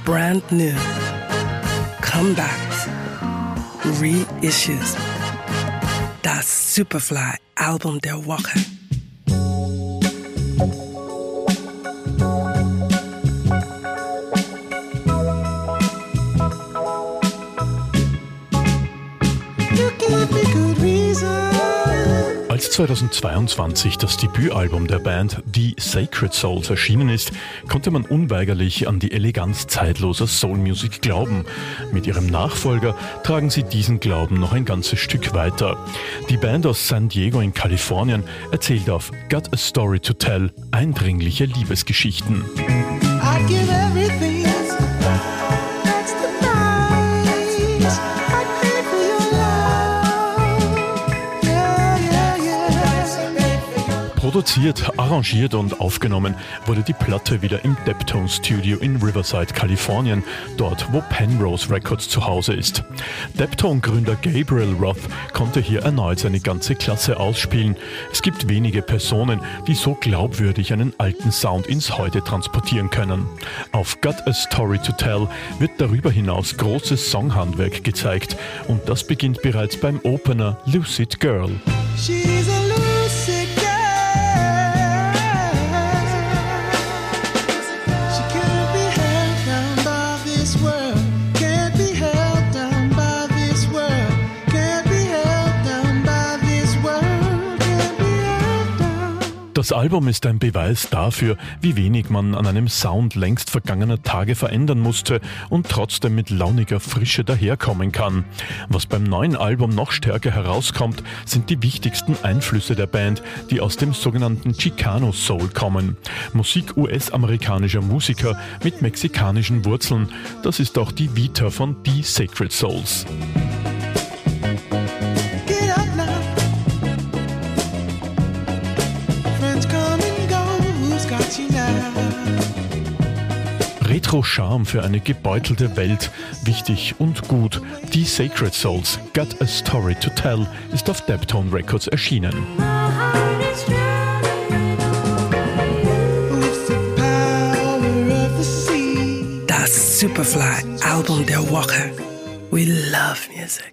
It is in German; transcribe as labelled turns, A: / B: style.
A: brand new, comebacks, reissues. Das Superfly-Album der Woche.
B: Als 2022 das Debütalbum der Band The Sacred Souls erschienen ist, konnte man unweigerlich an die Eleganz zeitloser Soul-Music glauben. Mit ihrem Nachfolger tragen sie diesen Glauben noch ein ganzes Stück weiter. Die Band aus San Diego in Kalifornien erzählt auf Got a Story to Tell eindringliche Liebesgeschichten. Produziert, arrangiert und aufgenommen wurde die Platte wieder im Deptone Studio in Riverside, Kalifornien, dort wo Penrose Records zu Hause ist. Deptone-Gründer Gabriel Roth konnte hier erneut seine ganze Klasse ausspielen. Es gibt wenige Personen, die so glaubwürdig einen alten Sound ins Heute transportieren können. Auf Got a Story to Tell wird darüber hinaus großes Songhandwerk gezeigt und das beginnt bereits beim Opener Lucid Girl.
C: She's a lucid girl. Das Album ist ein Beweis dafür, wie wenig man an einem Sound längst vergangener Tage verändern musste und trotzdem mit launiger Frische daherkommen kann. Was beim neuen Album noch stärker herauskommt, sind die wichtigsten Einflüsse der Band, die aus dem sogenannten Chicano Soul kommen. Musik US-amerikanischer Musiker mit mexikanischen Wurzeln. Das ist auch die Vita von The Sacred Souls. Retro-Charme für eine gebeutelte Welt, wichtig und gut. The Sacred Souls, Got a Story to Tell, ist auf Deptone Records erschienen.
A: Das Superfly-Album der Woche. We love music.